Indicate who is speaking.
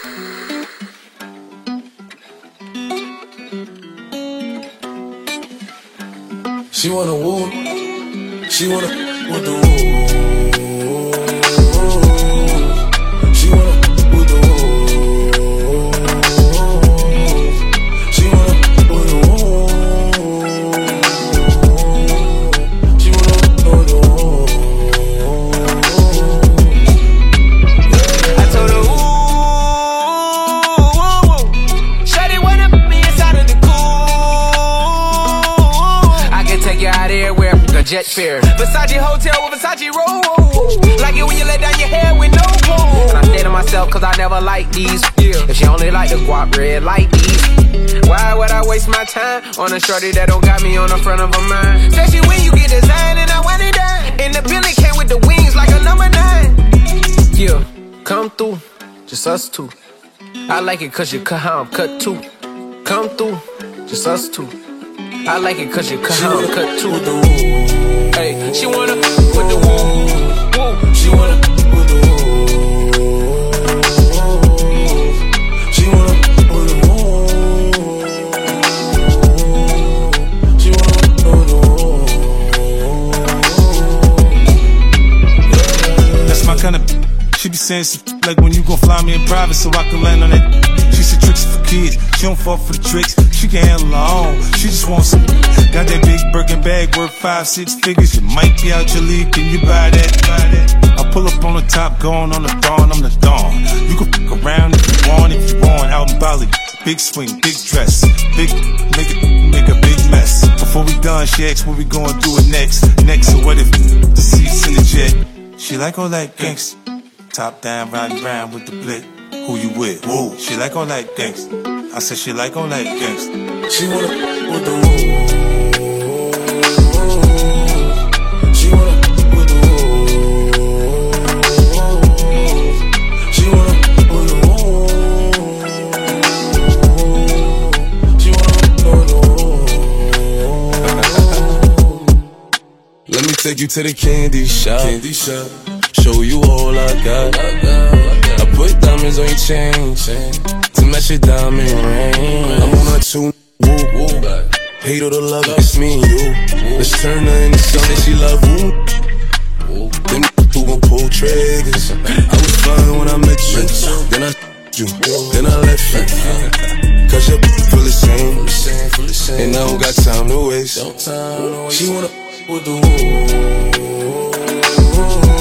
Speaker 1: She wanna woo, she wanna with the woo. She wanna with the woo. She wanna with the woo. She wanna with the woo.
Speaker 2: I told her ooh, shawty wanna put me inside of the take you out everywhere, a jet fare. Versace hotel with Versace roll. Like it when you let down your hair with no clothes. And I say to myself, cause I never like these. If she only like the guap red like these, why would I waste my time on a shorty that don't got me on the front of her mind? Especially when you get designed and I want it done. And the Billy came with the wings like a number 9. Yeah, come through, just us two. I like it cause you cut how I'm cut too. Come through, just us two. I like it cause you cut how I'm cut too. Hey, she wanna with the woo, woo.
Speaker 1: She wanna with the woo. She wanna with the woo. She wanna with the woo.
Speaker 3: That's my kind of. She be saying some like when you gon' fly me in private so I can land on that. She said tricks for kids, she don't fall for the tricks. She can handle her own, she just wants some. Got that big Birkin bag worth 5-6 figures. You might be out your league, can you buy that? I pull up on the top, going on the dawn, I'm the dawn. You can fuck around if you want, out in Bali. Big swing, big dress, big, make a big mess. Before we done, she asked what we gonna do it next. So what if the seats in the jet? She like all that gangsta. Top down, riding round with the blick. Who you with? Woo. She like all that gangsta. I said she like all that gangsta.
Speaker 1: She wanna with the woo. She wanna with the woo. She wanna with the woo. She wanna with the woo. Let me take you to the candy shop. Show you all I got. I put diamonds on your chain to match your diamond ring. I'm on a tune, woo. Hate or the love, it's me and you. Let's turn her into something she love, woo. Them who gon' pull triggers. I was fine when I met you. Then I you, then I left you. Cause your feel the same. And I don't got time to waste. She wanna with the woo.